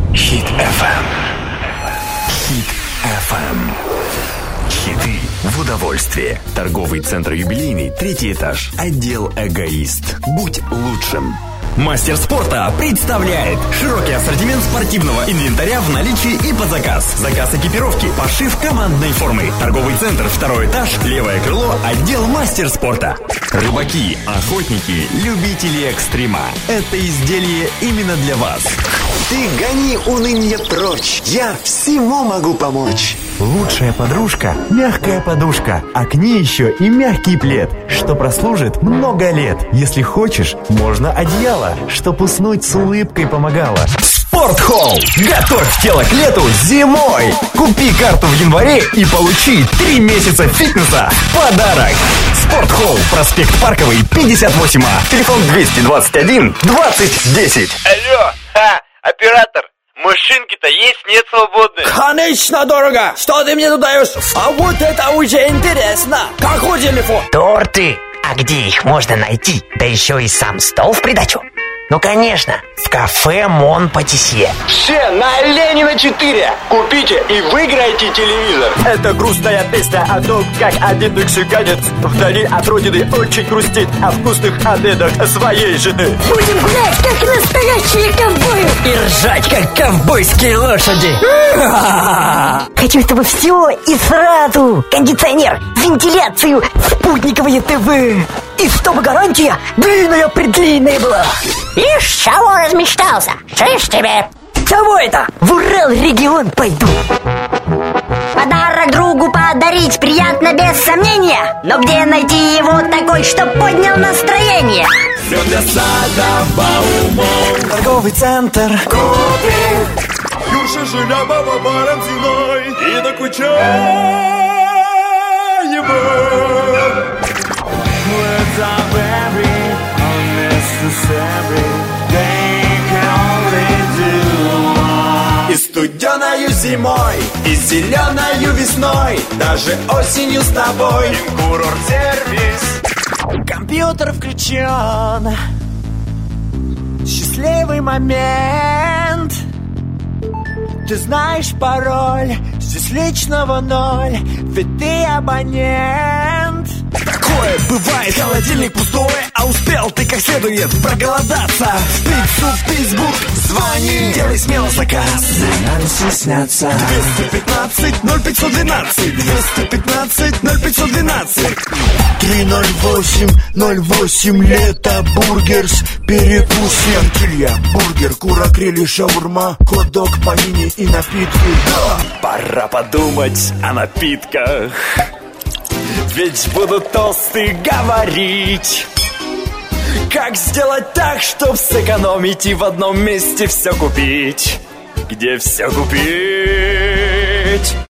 Хит FM. Хит FM. Хиты в удовольствие. Торговый центр «Юбилейный», 3-й этаж. Отдел «Эгоист». Будь лучшим. Мастер спорта представляет широкий ассортимент спортивного инвентаря в наличии и под заказ. Заказ экипировки, пошив командной формы. Торговый центр, 2-й этаж, левое крыло, отдел мастер спорта. Рыбаки, охотники, любители экстрима. Это изделие именно для вас. Ты гони уныние прочь. Я всему могу помочь. Лучшая подружка – мягкая подушка, а к ней еще и мягкий плед, что прослужит много лет. Если хочешь, можно одеяло, чтоб уснуть с улыбкой помогало. Спортхолл! Готовь тело к лету зимой! Купи карту в январе и получи 3 месяца фитнеса в подарок! Спортхолл, проспект Парковый, 58А, телефон 221 20 10. Алло, оператор! Машинки-то есть, нет свободных? Конечно, дорого! Что ты мне тут даешь? А вот это уже интересно! Какой телефон? Торты! А где их можно найти? Да еще и сам стол в придачу. Ну, конечно, в кафе Мон Патисье. Все на Ленина 4! Купите и выиграйте телевизор! Это грустная песня о том, как один мексиканец вдали от родины очень грустит о вкусных обедах своей жены. Будем гулять, как настоящие ковбои, И ржать, как ковбойские лошади. Хочу, чтобы все и сразу. Кондиционер, вентиляцию, спутниковое ТВ. И чтобы гарантия длинная-предлинная была. Ишь, чего размечтался? Шиш тебе! Чего это? В Урал-регион пойду. Подарок другу подарить приятно без сомнения. Но где найти его такой, чтоб поднял настроение? Все для сада Баумол. Торговый центр Купи. Юрша Желябова Баранзиной. И докучаем. И студеною зимой, и зеленою весной, даже осенью с тобой. Курорт-сервис. Компьютер включен. Счастливый момент. Ты знаешь пароль, здесь личного ноль, ведь ты абонент. Такое бывает, холодильник пустой, а успел ты как следует проголодаться. В пиццу Питтсбург звони, делай смело заказ, не надо стесняться. 215-0512, 215-0512. 308-08, лето, бургерс, перекусим. Килья, бургер, кура, крылья, шаурма, хот-дог, панини и напитки. Пора подумать о напитках, ведь будут тосты говорить. Как сделать так, чтоб сэкономить и в одном месте все купить? Где все купить?